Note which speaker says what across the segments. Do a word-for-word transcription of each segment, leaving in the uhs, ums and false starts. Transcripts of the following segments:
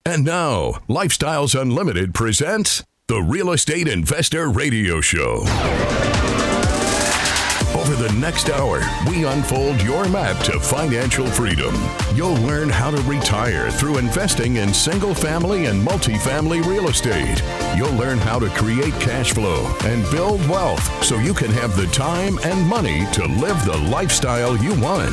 Speaker 1: And now, Lifestyles Unlimited presents the Real Estate Investor Radio Show. Over the next hour, we unfold your map to financial freedom. You'll learn how to retire through investing in single-family and multifamily real estate. You'll learn how to create cash flow and build wealth so you can have the time and money to live the lifestyle you want.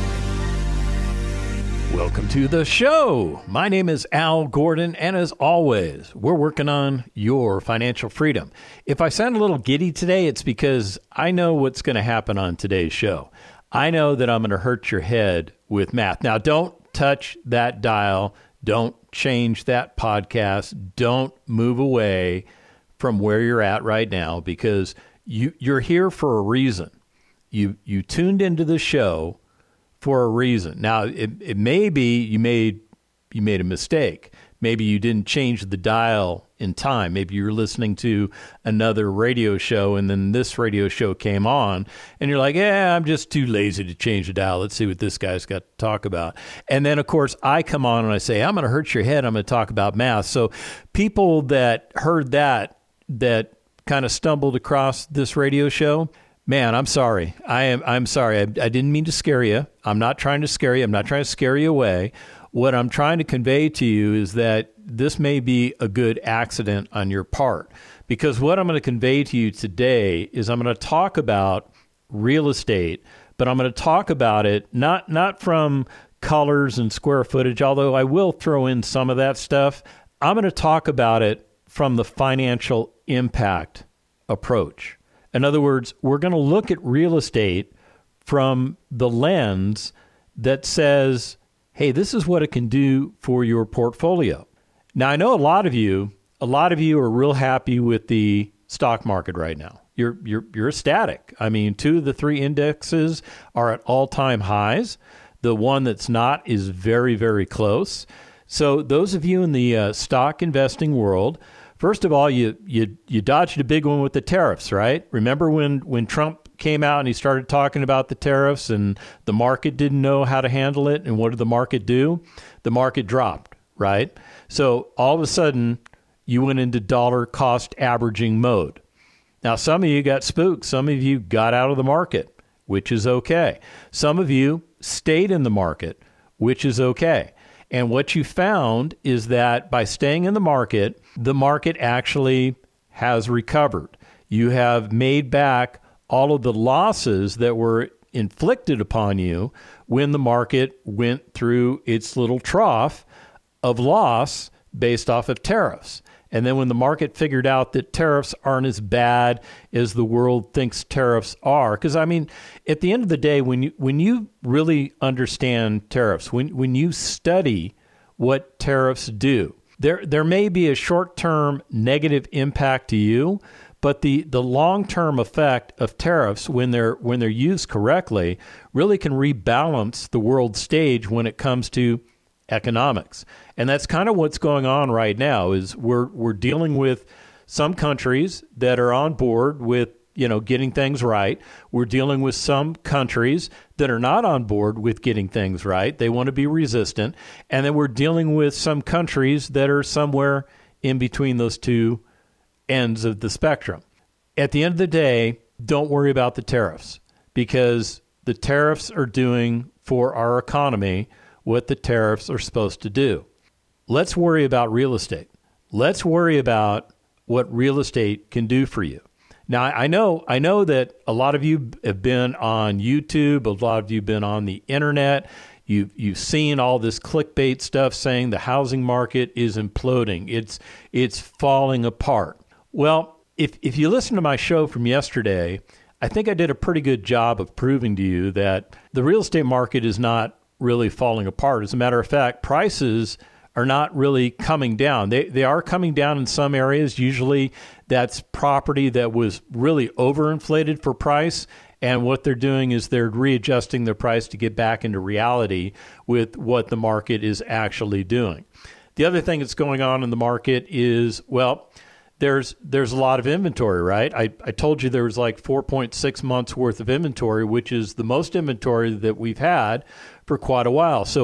Speaker 2: Welcome to the show. My name is Al Gordon, and as always, we're working on your financial freedom. If I sound a little giddy today, it's because I know what's going to happen on today's show. I know that I'm going to hurt your head with math. Now, don't touch that dial. Don't change that podcast. Don't move away from where you're at right now, because you, you're here for a reason. You, you tuned into the show for a reason. Now, it, it may be you made you made a mistake. Maybe you didn't change the dial in time. Maybe you were listening to another radio show, and then this radio show came on, and you're like, yeah, I'm just too lazy to change the dial. Let's see what this guy's got to talk about. And then, of course, I come on and I say, I'm going to hurt your head. I'm going to talk about math. So people that heard that, that kind of stumbled across this radio show, man, I'm sorry. I am. I'm sorry. I, I didn't mean to scare you. I'm not trying to scare you. I'm not trying to scare you away. What I'm trying to convey to you is that this may be a good accident on your part, because what I'm going to convey to you today is I'm going to talk about real estate, but I'm going to talk about it not not from colors and square footage, although I will throw in some of that stuff. I'm going to talk about it from the financial impact approach. In other words, we're going to look at real estate from the lens that says, hey, this is what it can do for your portfolio. Now, I know a lot of you, a lot of you are real happy with the stock market right now. You're you're you're ecstatic. I mean, two of the three indexes are at all-time highs. The one that's not is very, very close. So those of you in the uh, stock investing world, first of all, you you you dodged a big one with the tariffs, right? Remember when, when Trump came out and he started talking about the tariffs and the market didn't know how to handle it, and what did the market do? The market dropped, right? So all of a sudden, you went into dollar cost averaging mode. Now, some of you got spooked. Some of you got out of the market, which is okay. Some of you stayed in the market, which is okay. And what you found is that by staying in the market, the market actually has recovered. You have made back all of the losses that were inflicted upon you when the market went through its little trough of loss based off of tariffs. And then when the market figured out that tariffs aren't as bad as the world thinks tariffs are, because I mean, at the end of the day, when you when you really understand tariffs, when when you study what tariffs do, there there may be a short-term negative impact to you, but the, the long-term effect of tariffs, when they're when they're used correctly, really can rebalance the world stage when it comes to economics. And that's kind of what's going on right now. Is we're we're dealing with some countries that are on board with, you know, getting things right. We're dealing with some countries that are not on board with getting things right. They want to be resistant. And then we're dealing with some countries that are somewhere in between those two ends of the spectrum. At the end of the day, don't worry about the tariffs, because the tariffs are doing for our economy what the tariffs are supposed to do. Let's worry about real estate. Let's worry about what real estate can do for you. Now, I know I know that a lot of you have been on YouTube, a lot of you have been on the internet. You've, you've seen all this clickbait stuff saying the housing market is imploding. It's it's falling apart. Well, if if you listen to my show from yesterday, I think I did a pretty good job of proving to you that the real estate market is not really falling apart. As a matter of fact, prices are not really coming down. They they are coming down in some areas. Usually that's property that was really overinflated for price, and what they're doing is they're readjusting their price to get back into reality with what the market is actually doing. The other thing that's going on in the market is, well, there's there's a lot of inventory, right? I, I told you there was like four point six months worth of inventory, which is the most inventory that we've had for quite a while. So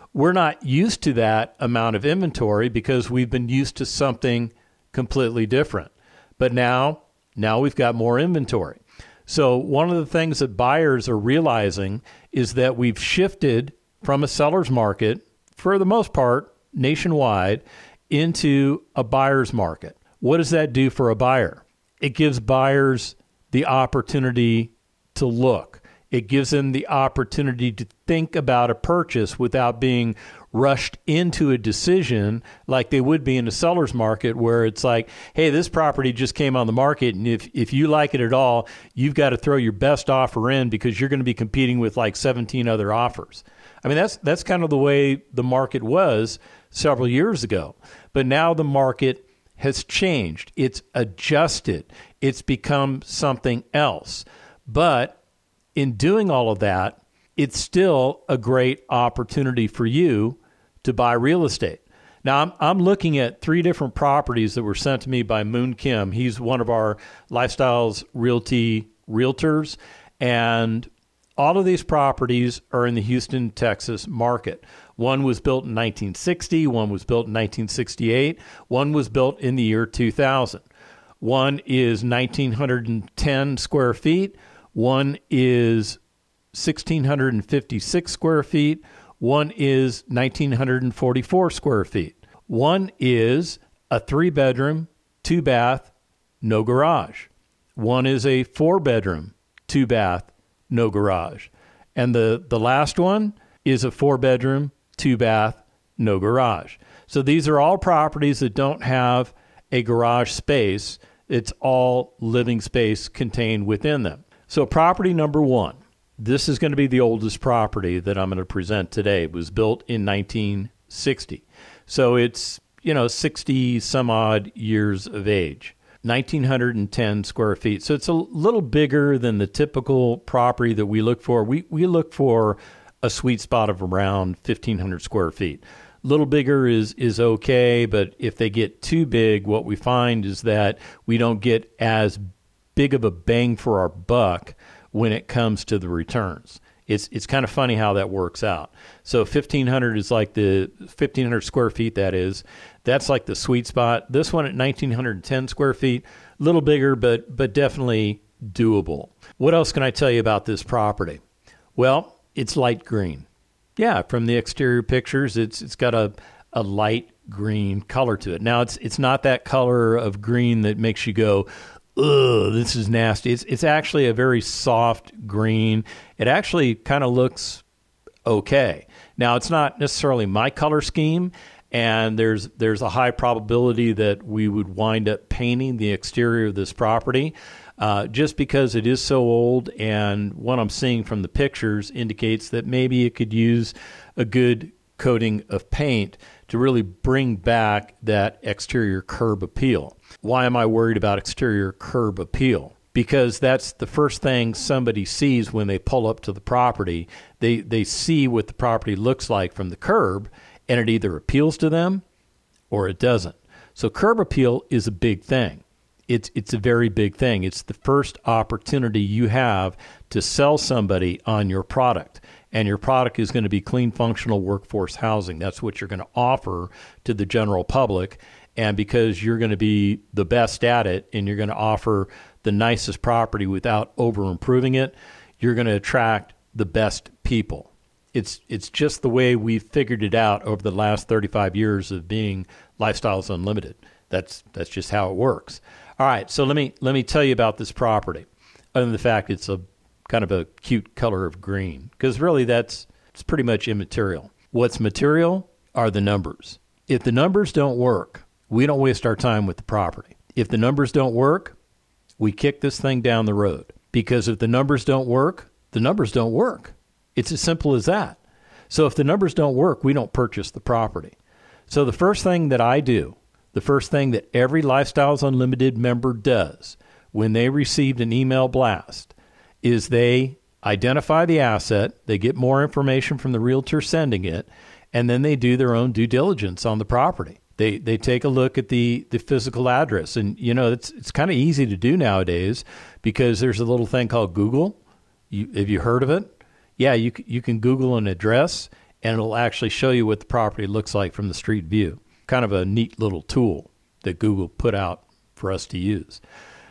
Speaker 2: we're not used to that amount of inventory because we've been used to something completely different. But now, now we've got more inventory. So one of the things that buyers are realizing is that we've shifted from a seller's market, for the most part, nationwide, into a buyer's market. What does that do for a buyer? It gives buyers the opportunity to look. It gives them the opportunity to think about a purchase without being rushed into a decision like they would be in a seller's market, where it's like, hey, this property just came on the market, and if, if you like it at all, you've got to throw your best offer in because you're going to be competing with like seventeen other offers. I mean, that's that's kind of the way the market was several years ago. But now the market has changed. It's adjusted. It's become something else. But in doing all of that, it's still a great opportunity for you to buy real estate. Now, I'm, I'm looking at three different properties that were sent to me by Moon Kim. He's one of our Lifestyles Realty realtors, and all of these properties are in the Houston, Texas market. One was built in nineteen sixty, one was built in nineteen sixty-eight, one was built in the year two thousand. One is one thousand nine hundred ten square feet, one is one thousand six hundred fifty-six square feet, one is one thousand nine hundred forty-four square feet. One is a three-bedroom, two-bath, no garage. One is a four-bedroom, two-bath, no garage. And the, the last one is a four-bedroom, two-bath, no garage. So these are all properties that don't have a garage space. It's all living space contained within them. So property number one, this is going to be the oldest property that I'm going to present today. It was built in nineteen sixty. So it's, you know, sixty some odd years of age. one thousand nine hundred ten square feet. So it's a little bigger than the typical property that we look for. We we look for a sweet spot of around fifteen hundred square feet. A little bigger is is okay, but if they get too big, what we find is that we don't get as big of a bang for our buck when it comes to the returns. It's it's kind of funny how that works out. So fifteen hundred is like the fifteen hundred square feet, that is. That's like the sweet spot. This one at one thousand nine hundred ten square feet, a little bigger, but but definitely doable. What else can I tell you about this property? Well, it's light green. Yeah, from the exterior pictures, it's it's got a, a light green color to it. Now, it's it's not that color of green that makes you go, ugh, this is nasty. It's it's actually a very soft green. It actually kind of looks okay. Now, it's not necessarily my color scheme, and there's there's a high probability that we would wind up painting the exterior of this property uh, just because it is so old, and what I'm seeing from the pictures indicates that maybe it could use a good coating of paint to really bring back that exterior curb appeal. Why am I worried about exterior curb appeal? Because that's the first thing somebody sees when they pull up to the property. They they see what the property looks like from the curb, and it either appeals to them or it doesn't. So curb appeal is a big thing. It's it's a very big thing. It's the first opportunity you have to sell somebody on your product. And your product is going to be clean, functional workforce housing. That's what you're going to offer to the general public. And because you're going to be the best at it and you're going to offer the nicest property without over-improving it, you're going to attract the best people. It's it's just the way we've figured it out over the last thirty-five years of being Lifestyles Unlimited. That's that's just how it works. All right, so let me let me tell you about this property. Other than the fact it's a kind of a cute color of green, because really that's it's pretty much immaterial. What's material are the numbers. If the numbers don't work, we don't waste our time with the property. If the numbers don't work, we kick this thing down the road. Because if the numbers don't work, the numbers don't work. It's as simple as that. So if the numbers don't work, we don't purchase the property. So the first thing that I do, the first thing that every Lifestyles Unlimited member does when they received an email blast is they identify the asset, they get more information from the realtor sending it, and then they do their own due diligence on the property. They they take a look at the, the physical address. And, you know, it's it's kind of easy to do nowadays because there's a little thing called Google. You, have you heard of it? Yeah, you you can Google an address, and it'll actually show you what the property looks like from the street view. Kind of a neat little tool that Google put out for us to use.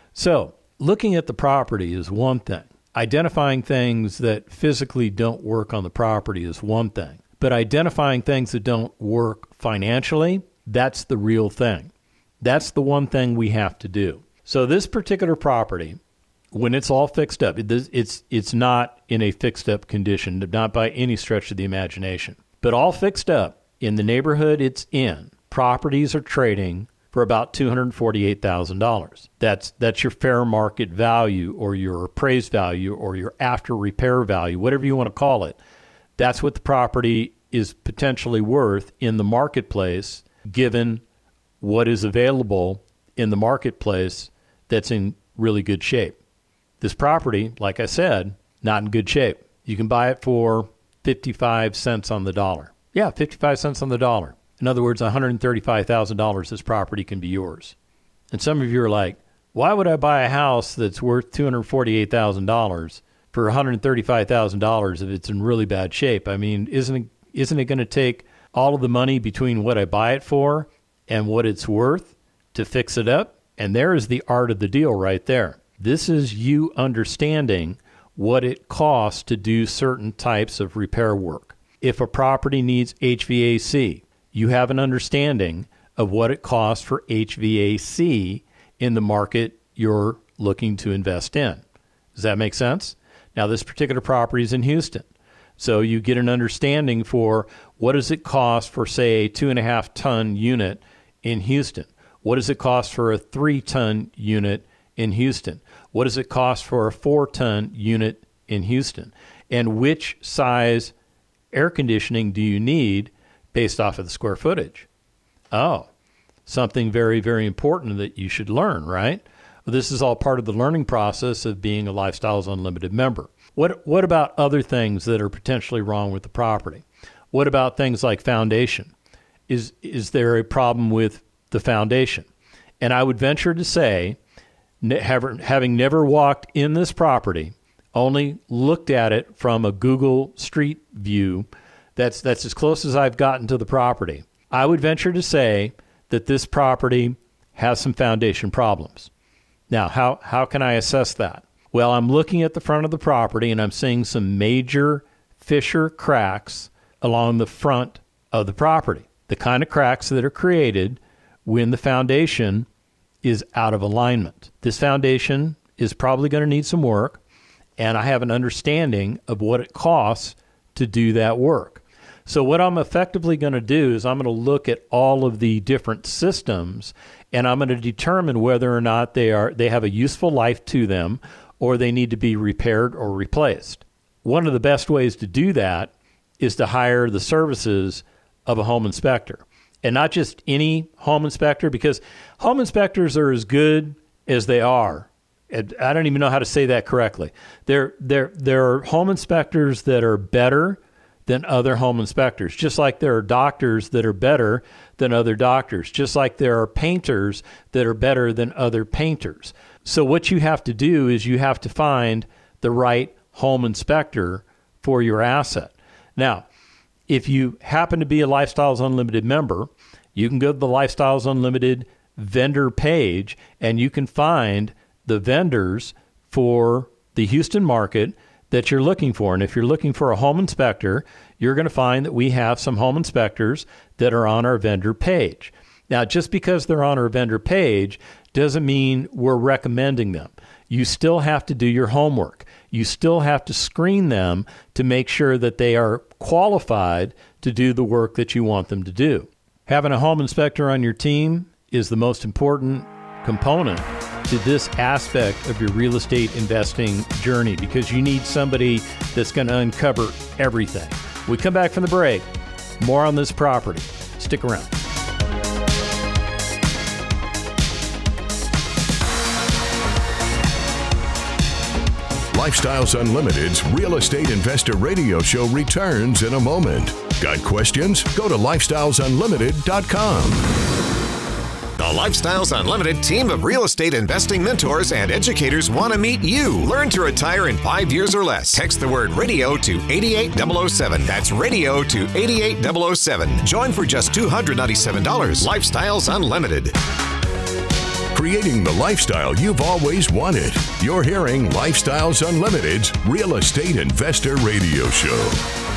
Speaker 2: So looking at the property is one thing. Identifying things that physically don't work on the property is one thing. But identifying things that don't work financially, that's the real thing. That's the one thing we have to do. So this particular property, when it's all fixed up, it's it's not in a fixed up condition, not by any stretch of the imagination. But all fixed up in the neighborhood it's in, properties are trading for about two hundred forty-eight thousand dollars. That's that's your fair market value or your appraised value or your after repair value, whatever you want to call it. That's what the property is potentially worth in the marketplace, given what is available in the marketplace that's in really good shape. This property, like I said, not in good shape. You can buy it for fifty-five cents on the dollar. Yeah, fifty-five cents on the dollar. In other words, one hundred thirty-five thousand dollars, this property can be yours. And some of you are like, why would I buy a house that's worth two hundred forty-eight thousand dollars for one hundred thirty-five thousand dollars if it's in really bad shape? I mean, isn't it, isn't it going to take all of the money between what I buy it for and what it's worth to fix it up? And there is the art of the deal right there. This is you understanding what it costs to do certain types of repair work. If a property needs H V A C, you have an understanding of what it costs for H V A C in the market you're looking to invest in. Does that make sense? Now, this particular property is in Houston. So you get an understanding for what does it cost for, say, a two and a half ton unit in Houston? What does it cost for a three ton unit in Houston? What does it cost for a four ton unit in Houston? And which size air conditioning do you need based off of the square footage? Oh, something very, very important that you should learn, right? Well, this is all part of the learning process of being a Lifestyles Unlimited member. What what about other things that are potentially wrong with the property? What about things like foundation? Is is there a problem with the foundation? And I would venture to say, having never walked in this property, only looked at it from a Google Street View, that's that's as close as I've gotten to the property. I would venture to say that this property has some foundation problems. Now, how, how can I assess that? Well, I'm looking at the front of the property and I'm seeing some major fissure cracks along the front of the property. The kind of cracks that are created when the foundation is out of alignment. This foundation is probably going to need some work, and I have an understanding of what it costs to do that work. So what I'm effectively going to do is I'm going to look at all of the different systems, and I'm going to determine whether or not they are they have a useful life to them or they need to be repaired or replaced. One of the best ways to do that is to hire the services of a home inspector. And not just any home inspector, because home inspectors are as good as they are. And I don't even know how to say that correctly. There, there, there are home inspectors that are better than other home inspectors, just like there are doctors that are better than other doctors, just like there are painters that are better than other painters. So what you have to do is you have to find the right home inspector for your asset. Now, if you happen to be a Lifestyles Unlimited member, you can go to the Lifestyles Unlimited vendor page and you can find the vendors for the Houston market that you're looking for. And if you're looking for a home inspector, you're going to find that we have some home inspectors that are on our vendor page. Now, just because they're on our vendor page doesn't mean we're recommending them. You still have to do your homework. You still have to screen them to make sure that they are qualified to do the work that you want them to do. Having a home inspector on your team is the most important component to this aspect of your real estate investing journey, because you need somebody that's going to uncover everything. We come back from the break, more on this property. Stick around.
Speaker 1: Lifestyles Unlimited's Real Estate Investor Radio Show returns in a moment. Got questions? Go to lifestyles unlimited dot com.
Speaker 3: Lifestyles Unlimited team of real estate investing mentors and educators want to meet you. Learn to retire in five years or less. Text the word radio to eight eight zero zero seven. That's radio to eight eight zero zero seven. Join for just two hundred ninety-seven dollars. Lifestyles Unlimited.
Speaker 1: Creating the lifestyle you've always wanted. You're hearing Lifestyles Unlimited's Real Estate Investor Radio Show.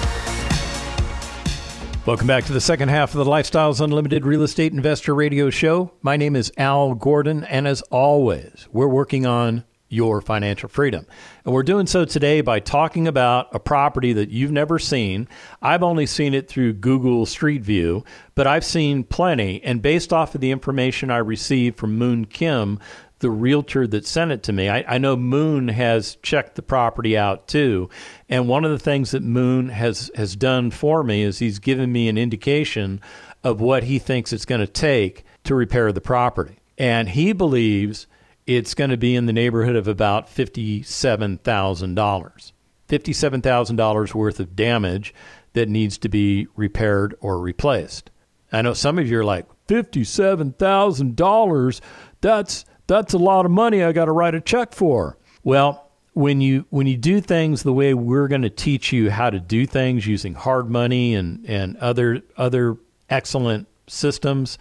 Speaker 2: Welcome back to the second half of the Lifestyles Unlimited Real Estate Investor Radio Show. My name is Al Gordon, and as always, we're working on your financial freedom. And we're doing so today by talking about a property that you've never seen. I've only seen it through Google Street View, but I've seen plenty. And based off of the information I received from Moon Kim, the realtor that sent it to me, I, I know Moon has checked the property out too. And one of the things that Moon has, has done for me is he's given me an indication of what he thinks it's going to take to repair the property. And he believes it's going to be in the neighborhood of about fifty-seven thousand dollars. fifty-seven thousand dollars worth of damage that needs to be repaired or replaced. I know some of you are like, fifty-seven thousand dollars? That's that's a lot of money I got to write a check for. Well, when you when you do things the way we're going to teach you how to do things using hard money and, and other other excellent systems,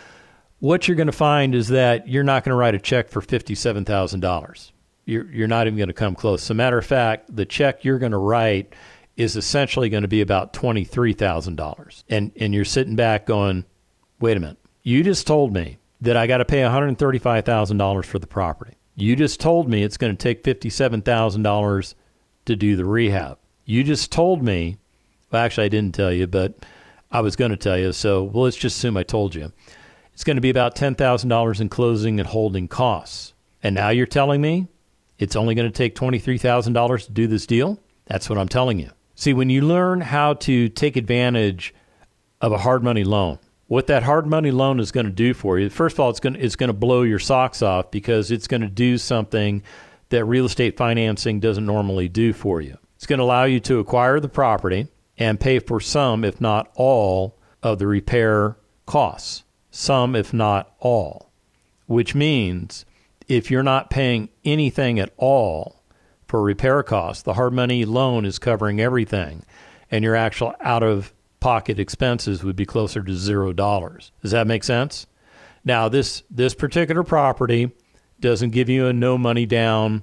Speaker 2: what you're going to find is that you're not going to write a check for fifty-seven thousand dollars. You're, you're not even going to come close. As a matter of fact, the check you're going to write is essentially going to be about twenty-three thousand dollars. And, and you're sitting back going, wait a minute, you just told me that I got to pay one hundred thirty-five thousand dollars for the property. You just told me it's going to take fifty-seven thousand dollars to do the rehab. You just told me, well, actually I didn't tell you, but I was going to tell you, so well, let's just assume I told you. It's going to be about ten thousand dollars in closing and holding costs. And now you're telling me it's only going to take twenty-three thousand dollars to do this deal? That's what I'm telling you. See, when you learn how to take advantage of a hard money loan, what that hard money loan is going to do for you, first of all, it's going to, it's going to blow your socks off because it's going to do something that real estate financing doesn't normally do for you. It's going to allow you to acquire the property and pay for some, if not all, of the repair costs. Some, if not all, which means if you're not paying anything at all for repair costs, the hard money loan is covering everything, and your actual out-of-pocket expenses would be closer to zero dollars. Does that make sense? Now, this this particular property doesn't give you a no money down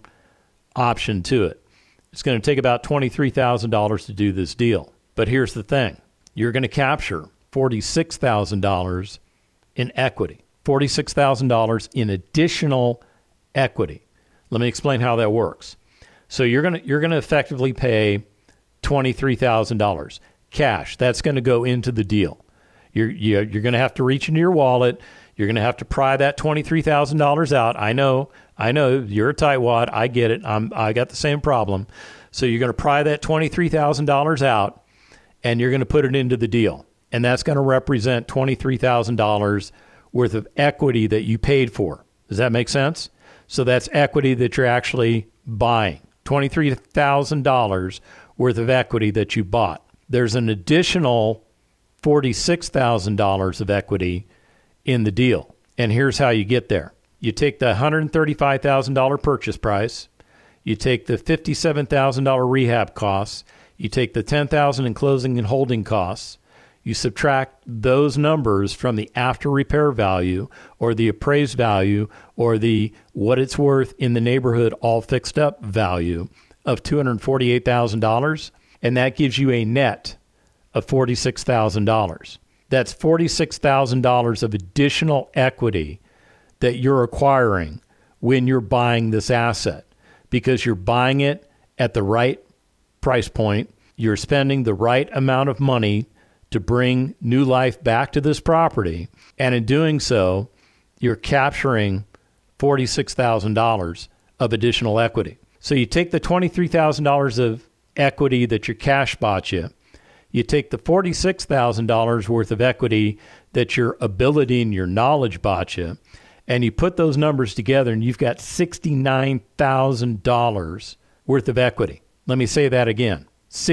Speaker 2: option to it. It's going to take about twenty-three thousand dollars to do this deal. But here's the thing. You're going to capture forty-six thousand dollars in equity, forty-six thousand dollars in additional equity. Let me explain how that works. So you're going to you're going to effectively pay twenty-three thousand dollars cash. That's going to go into the deal. You're you're, you're going to have to reach into your wallet. You're going to have to pry that twenty-three thousand dollars out. I know, I know, you're a tightwad. I get it. I'm I got the same problem. So you're going to pry that twenty-three thousand dollars out, and you're going to put it into the deal. And that's going to represent twenty-three thousand dollars worth of equity that you paid for. Does that make sense? So that's equity that you're actually buying. twenty-three thousand dollars worth of equity that you bought. There's an additional forty-six thousand dollars of equity in the deal. And here's how you get there. You take the one hundred thirty-five thousand dollars purchase price. You take the fifty-seven thousand dollars rehab costs. You take the ten thousand dollars in closing and holding costs. You subtract those numbers from the after repair value or the appraised value or the what it's worth in the neighborhood all fixed up value of two hundred forty-eight thousand dollars, and that gives you a net of forty-six thousand dollars. That's forty-six thousand dollars of additional equity that you're acquiring when you're buying this asset because you're buying it at the right price point. You're spending the right amount of money to bring new life back to this property. And in doing so, you're capturing forty-six thousand dollars of additional equity. So you take the twenty-three thousand dollars of equity that your cash bought you, you take the forty-six thousand dollars worth of equity that your ability and your knowledge bought you, and you put those numbers together and you've got sixty-nine thousand dollars worth of equity. Let me say that again,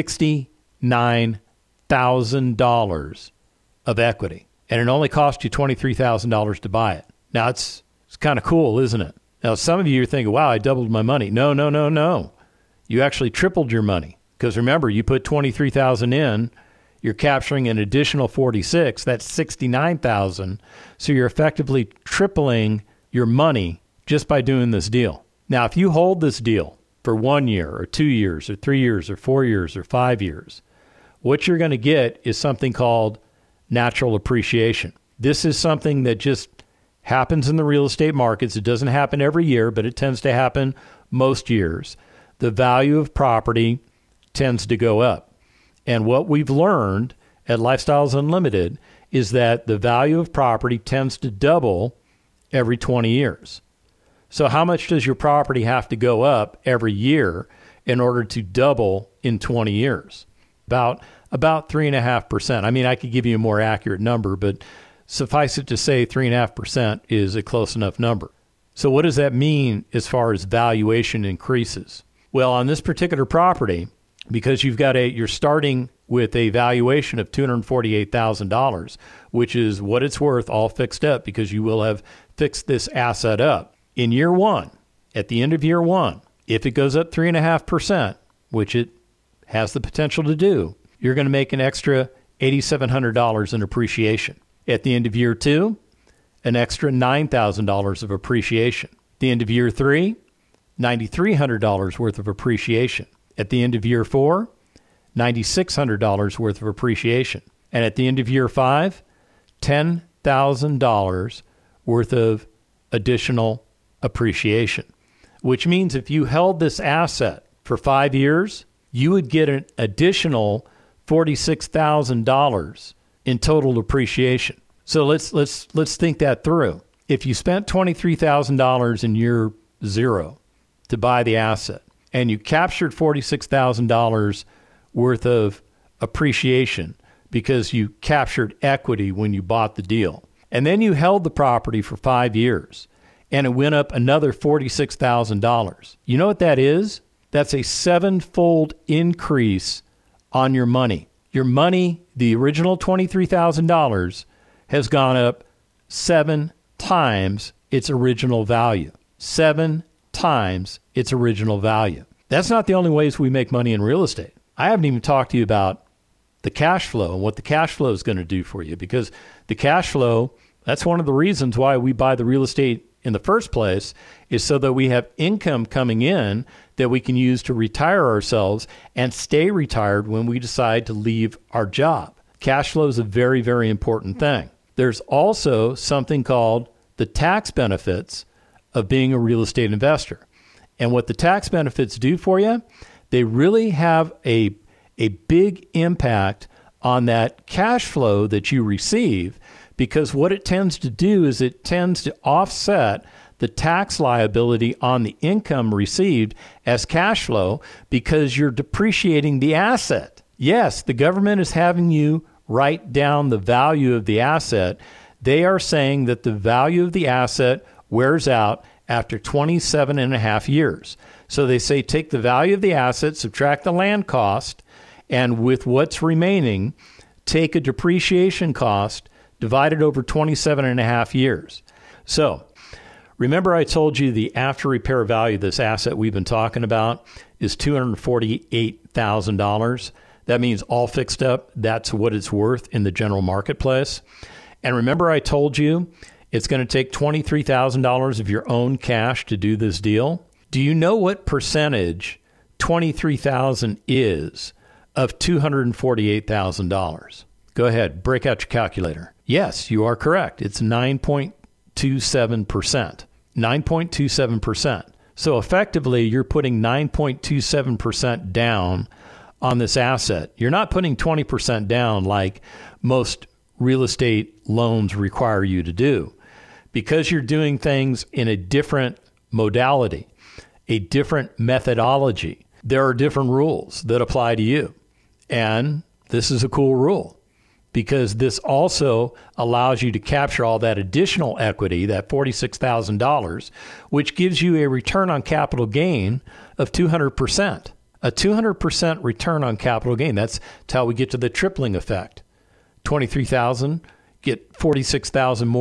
Speaker 2: sixty-nine thousand dollars of equity. And it only cost you twenty-three thousand dollars to buy it. Now, it's, it's kind of cool, isn't it? Now, some of you are thinking, wow, I doubled my money. No, no, no, no. You actually tripled your money. Because remember, you put twenty-three thousand dollars in, you're capturing an additional forty-six, that's sixty-nine thousand dollars. So you're effectively tripling your money just by doing this deal. Now, if you hold this deal for one year or two years or three years or four years or five years, what you're going to get is something called natural appreciation. This is something that just happens in the real estate markets. It doesn't happen every year, but it tends to happen most years. The value of property tends to go up. And what we've learned at Lifestyles Unlimited is that the value of property tends to double every twenty years. So how much does your property have to go up every year in order to double in twenty years? About about three and a half percent. I mean, I could give you a more accurate number, but suffice it to say three and a half percent is a close enough number. So what does that mean as far as valuation increases? Well, on this particular property, because you've got a, you're starting with a valuation of two hundred forty-eight thousand dollars, which is what it's worth all fixed up because you will have fixed this asset up. In year one, at the end of year one, if it goes up three and a half percent, which it has the potential to do, you're going to make an extra eight thousand seven hundred dollars in appreciation. At the end of year two, an extra nine thousand dollars of appreciation. At the end of year three, nine thousand three hundred dollars worth of appreciation. At the end of year four, nine thousand six hundred dollars worth of appreciation. And at the end of year five, ten thousand dollars worth of additional appreciation, which means if you held this asset for five years, you would get an additional forty-six thousand dollars in total appreciation. So let's let's let's think that through. If you spent twenty-three thousand dollars in year zero to buy the asset, and you captured forty-six thousand dollars worth of appreciation because you captured equity when you bought the deal, and then you held the property for five years, and it went up another forty-six thousand dollars. You know what that is? That's a sevenfold increase on your money. Your money, the original twenty-three thousand dollars, has gone up seven times its original value. Seven times its original value. That's not the only ways we make money in real estate. I haven't even talked to you about the cash flow and what the cash flow is going to do for you, because the cash flow, that's one of the reasons why we buy the real estate in the first place, is so that we have income coming in that we can use to retire ourselves and stay retired when we decide to leave our job. Cash flow is a very, very important thing. There's also something called the tax benefits of being a real estate investor. And what the tax benefits do for you, they really have a, a big impact on that cash flow that you receive, because what it tends to do is it tends to offset the tax liability on the income received as cash flow because you're depreciating the asset. Yes, the government is having you write down the value of the asset. They are saying that the value of the asset wears out after twenty-seven and a half years. So they say take the value of the asset, subtract the land cost, and with what's remaining, take a depreciation cost divided over twenty-seven and a half years. So remember I told you the after repair value of this asset we've been talking about is two hundred forty-eight thousand dollars. That means all fixed up, that's what it's worth in the general marketplace. And remember I told you it's going to take twenty-three thousand dollars of your own cash to do this deal? Do you know what percentage twenty-three thousand dollars is of two hundred forty-eight thousand dollars? Go ahead, break out your calculator. Yes, you are correct. It's nine point two seven percent. nine point two seven percent. So effectively, you're putting nine point two seven percent down on this asset. You're not putting twenty percent down like most real estate loans require you to do, because you're doing things in a different modality, a different methodology. There are different rules that apply to you. And this is a cool rule, because this also allows you to capture all that additional equity, that forty-six thousand dollars, which gives you a return on capital gain of two hundred percent. A two hundred percent return on capital gain. That's how we get to the tripling effect. twenty-three thousand dollars, get forty-six thousand dollars more,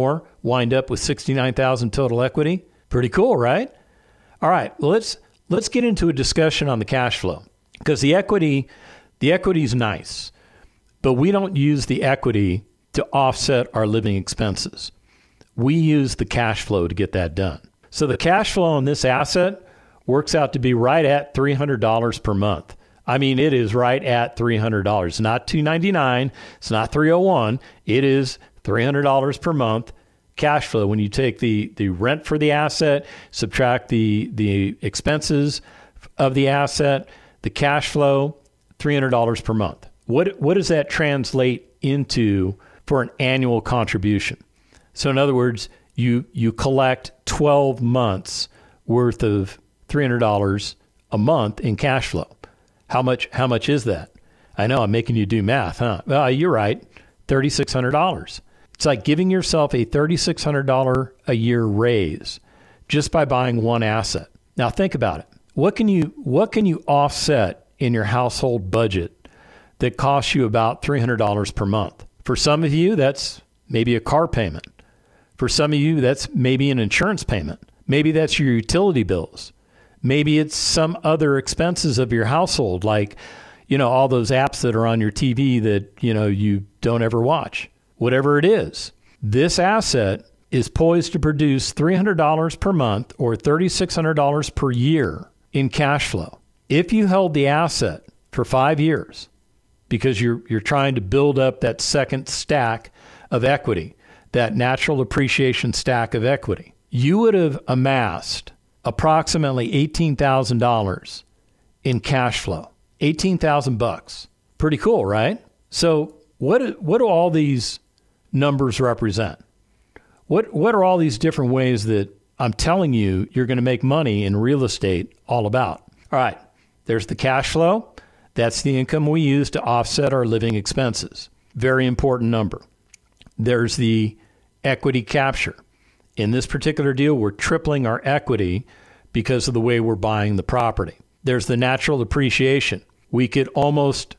Speaker 2: wind up with sixty-nine thousand dollars total equity. Pretty cool, right? All right, well, let's let's get into a discussion on the cash flow, because the equity, the equity is nice, but we don't use the equity to offset our living expenses. We use the cash flow to get that done. So the cash flow on this asset works out to be right at three hundred dollars per month. I mean, it is right at three hundred dollars. It's not two hundred ninety-nine dollars. It's not three hundred one dollars. It is three hundred dollars per month cash flow. When you take the, the rent for the asset, subtract the, the expenses of the asset, the cash flow, three hundred dollars per month. What, what does that translate into for an annual contribution? So in other words, you, you collect twelve months worth of three hundred dollars a month in cash flow. How much, how much is that? I know I'm making you do math, huh? Well, you're right. three thousand six hundred dollars. It's like giving yourself a three thousand six hundred dollars a year raise just by buying one asset. Now think about it. What can you, what can you offset in your household budget that costs you about three hundred dollars per month? For some of you, that's maybe a car payment. For some of you, that's maybe an insurance payment. Maybe that's your utility bills. Maybe it's some other expenses of your household, like, you know, all those apps that are on your T V that, you know, you don't ever watch. Whatever it is, this asset is poised to produce three hundred dollars per month or three thousand six hundred dollars per year in cash flow. If you held the asset for five years because you're you're trying to build up that second stack of equity, that natural appreciation stack of equity, you would have amassed approximately eighteen thousand dollars in cash flow. eighteen thousand bucks. Pretty cool, right? So what what do all these numbers represent? What what are all these different ways that I'm telling you you're going to make money in real estate all about? All right, there's the cash flow. That's the income we use to offset our living expenses. Very important number. There's the equity capture. In this particular deal, we're tripling our equity because of the way we're buying the property. There's the natural appreciation. We could almost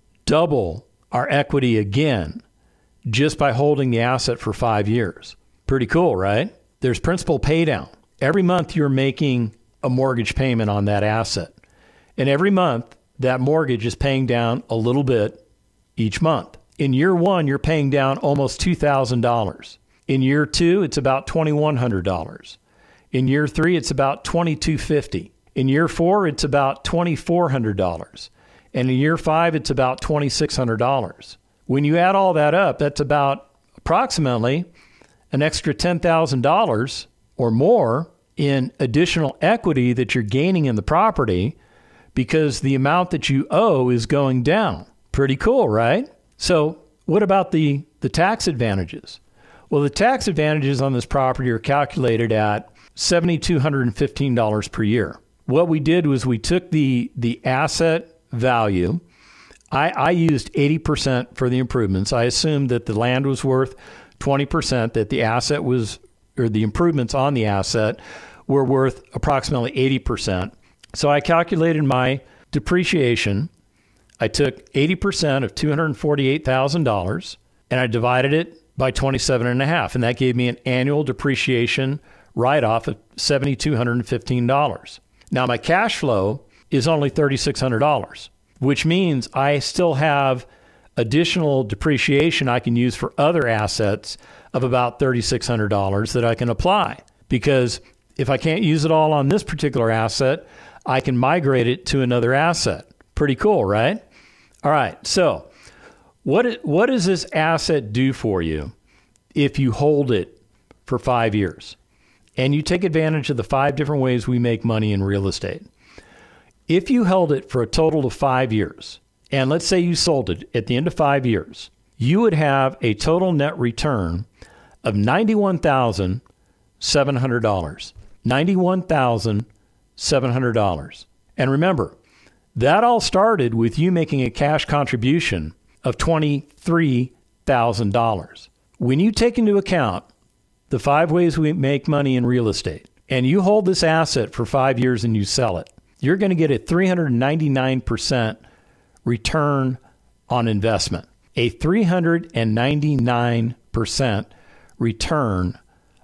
Speaker 2: double our equity again just by holding the asset for five years. Pretty cool, right? There's principal pay down. Every month you're making a mortgage payment on that asset. And every month that mortgage is paying down a little bit each month. In year one, you're paying down almost two thousand dollars. In year two, it's about two thousand one hundred dollars. In year three, it's about two thousand two hundred fifty dollars. In year four, it's about two thousand four hundred dollars. And in year five, it's about two thousand six hundred dollars. When you add all that up, that's about approximately an extra ten thousand dollars or more in additional equity that you're gaining in the property because the amount that you owe is going down. Pretty cool, right? So what about the, the tax advantages? Well, the tax advantages on this property are calculated at seven thousand two hundred fifteen dollars per year. What we did was we took the, the asset value. I, I used eighty percent for the improvements. I assumed that the land was worth twenty percent, that the asset was, or the improvements on the asset were worth approximately eighty percent. So I calculated my depreciation. I took eighty percent of two hundred forty-eight thousand dollars and I divided it by twenty-seven and a half. And that gave me an annual depreciation write-off of seven thousand two hundred fifteen dollars. Now my cash flow is only three thousand six hundred dollars, which means I still have additional depreciation I can use for other assets of about three thousand six hundred dollars that I can apply. Because if I can't use it all on this particular asset, I can migrate it to another asset. Pretty cool, right? All right, so what what does this asset do for you if you hold it for five years and you take advantage of the five different ways we make money in real estate? If you held it for a total of five years, and let's say you sold it at the end of five years, you would have a total net return of ninety-one thousand seven hundred dollars. ninety-one thousand seven hundred dollars. And remember, that all started with you making a cash contribution of twenty-three thousand dollars. When you take into account the five ways we make money in real estate, and you hold this asset for five years and you sell it, you're going to get a three hundred ninety-nine percent return on investment. A three hundred ninety-nine percent return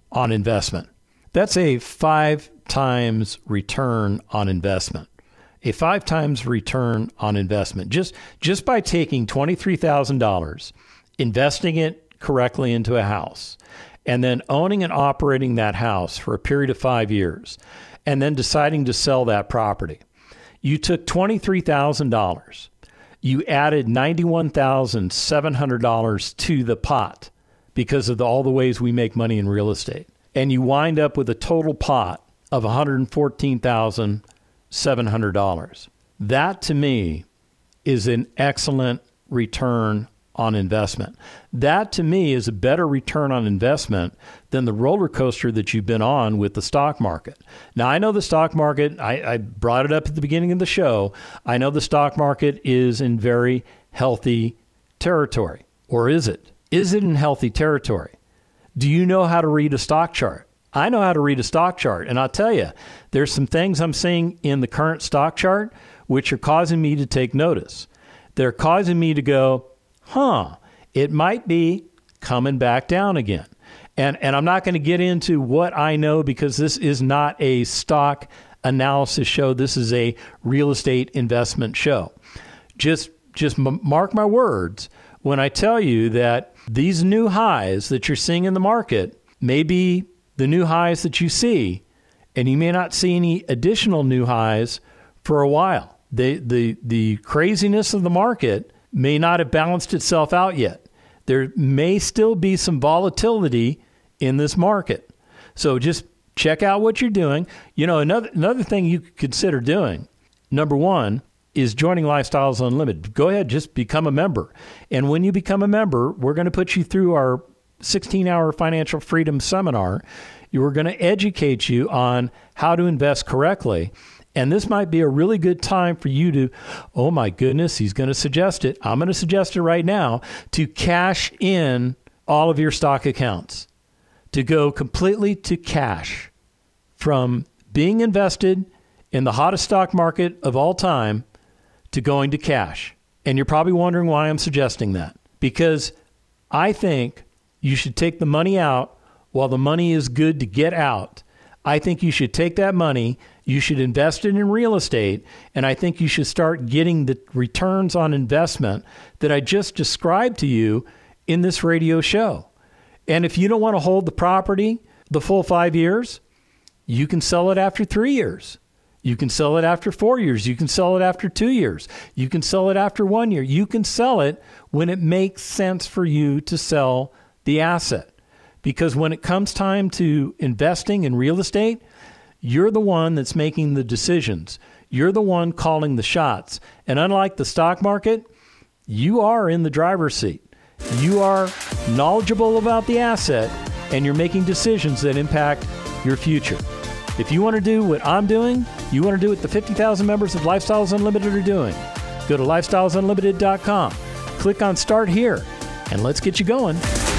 Speaker 2: on investment. That's a five times return on investment. A five times return on investment. Just, just by taking twenty-three thousand dollars, investing it correctly into a house, and then owning and operating that house for a period of five years, and then deciding to sell that property. You took twenty-three thousand dollars. You added ninety-one thousand seven hundred dollars to the pot because of the, all the ways we make money in real estate. And you wind up with a total pot of one hundred fourteen thousand seven hundred dollars. That, to me, is an excellent return on investment. That, to me, is a better return on investment than the roller coaster that you've been on with the stock market. Now, I know the stock market, I, I brought it up at the beginning of the show. I know the stock market is in very healthy territory. Or is it? Is it in healthy territory? Do you know how to read a stock chart? I know how to read a stock chart, and I'll tell you, there's some things I'm seeing in the current stock chart which are causing me to take notice. They're causing me to go, huh, it might be coming back down again. And and I'm not going to get into what I know because this is not a stock analysis show. This is a real estate investment show. Just, just m- mark my words when I tell you that these new highs that you're seeing in the market may be the new highs that you see, and you may not see any additional new highs for a while. The, the, the craziness of the market may not have balanced itself out yet. There may still be some volatility in this market. So just check out what you're doing. You know, another another thing you could consider doing, number one, is joining Lifestyles Unlimited. Go ahead, just become a member. And when you become a member, we're going to put you through our sixteen-hour financial freedom seminar. We're going to educate you on how to invest correctly. And this might be a really good time for you to, oh my goodness, he's going to suggest it. I'm going to suggest it right now, to cash in all of your stock accounts, to go completely to cash from being invested in the hottest stock market of all time to going to cash. And you're probably wondering why I'm suggesting that. Because I think you should take the money out while the money is good to get out. I think you should take that money, you should invest it in real estate, and I think you should start getting the returns on investment that I just described to you in this radio show. And if you don't want to hold the property the full five years, you can sell it after three years. You can sell it after four years. You can sell it after two years. You can sell it after one year. You can sell it when it makes sense for you to sell the asset. Because when it comes time to investing in real estate, you're the one that's making the decisions. You're the one calling the shots. And unlike the stock market, you are in the driver's seat. You are knowledgeable about the asset, and you're making decisions that impact your future. If you want to do what I'm doing, you want to do what the fifty thousand members of Lifestyles Unlimited are doing, go to lifestyles unlimited dot com, click on Start Here, and let's get you going.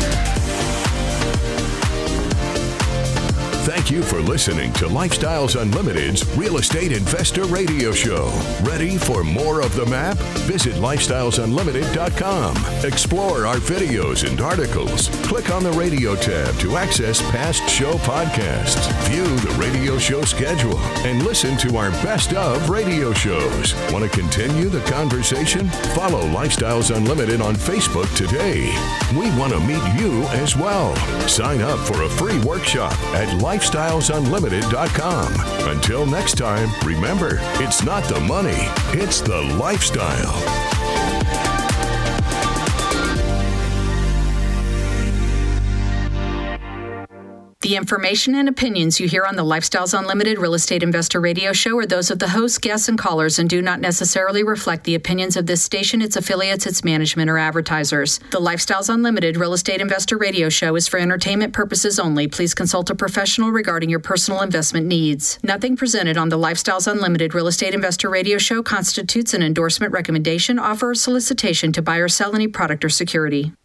Speaker 1: Thank you for listening to Lifestyles Unlimited's Real Estate Investor Radio Show. Ready for more of the map? Visit lifestyles unlimited dot com. Explore our videos and articles. Click on the radio tab to access past show podcasts. View the radio show schedule and listen to our best of radio shows. Want to continue the conversation? Follow Lifestyles Unlimited on Facebook today. We want to meet you as well. Sign up for a free workshop at lifestyles unlimited dot com. Until next time, remember, it's not the money, it's the lifestyle.
Speaker 4: The information and opinions you hear on the Lifestyles Unlimited Real Estate Investor Radio Show are those of the hosts, guests, and callers and do not necessarily reflect the opinions of this station, its affiliates, its management, or advertisers. The Lifestyles Unlimited Real Estate Investor Radio Show is for entertainment purposes only. Please consult a professional regarding your personal investment needs. Nothing presented on the Lifestyles Unlimited Real Estate Investor Radio Show constitutes an endorsement, recommendation, offer, or solicitation to buy or sell any product or security.